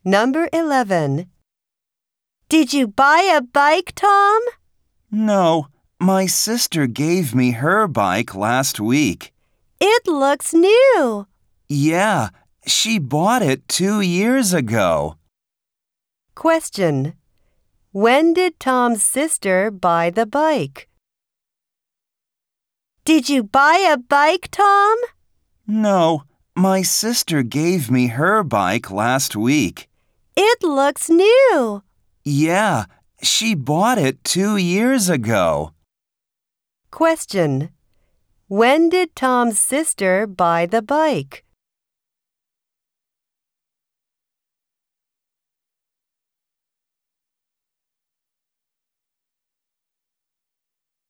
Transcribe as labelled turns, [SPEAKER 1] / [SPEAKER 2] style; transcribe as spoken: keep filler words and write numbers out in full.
[SPEAKER 1] Number eleven. Did you buy a bike, Tom?
[SPEAKER 2] No, my sister gave me her bike last week.
[SPEAKER 1] It looks new.
[SPEAKER 2] Yeah, she bought it two years ago.
[SPEAKER 1] Question. When did Tom's sister buy the bike? Did you buy a bike, Tom?
[SPEAKER 2] No, my sister gave me her bike last week.
[SPEAKER 1] It looks new.
[SPEAKER 2] Yeah, she bought it two years ago.
[SPEAKER 1] Question. When did Tom's sister buy the bike?